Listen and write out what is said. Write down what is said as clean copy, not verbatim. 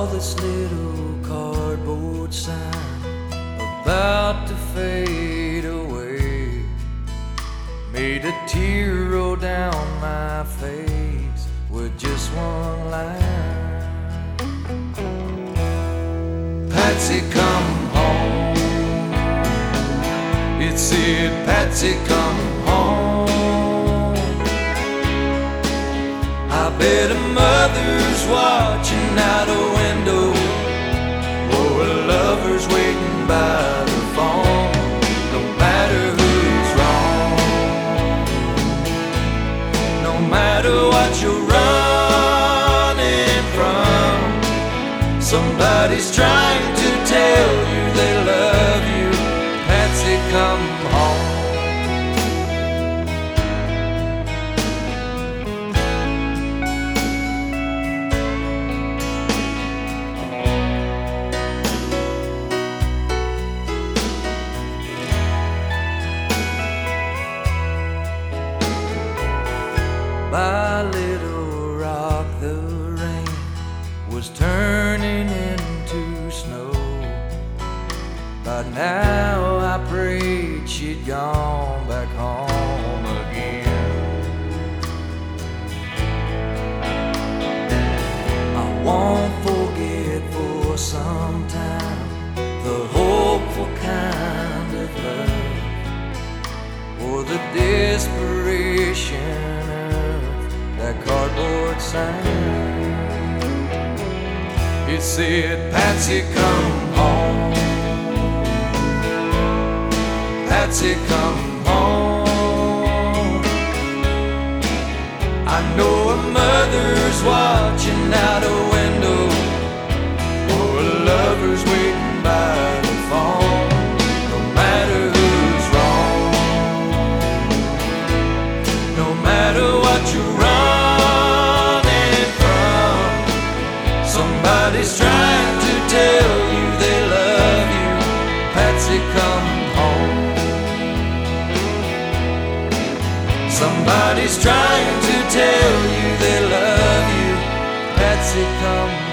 saw this little cardboard sign about to fade away, made a tear roll down my face with just one line. Patsy, come home. It said, Patsy, come home. I bet a mother's watching out a window, or a lover's waiting by the phone. No matter who's wrong, no matter what you're running from, somebody's trying to tell you they love you. Patsy, come home. By Little Rock, the rain was turning into snow. By now I prayed she'd gone back home again. I won't forget for some time the hopeful kind of love, or the desperation that cardboard sign. It said, Patsy, come home. Patsy, come home. I know a mother's watching out a window, or a lover's waiting by the phone. No matter who's wrong, no matter what you're somebody's trying to tell you they love you. Patsy, come home. Somebody's trying to tell you they love you. Patsy, come home.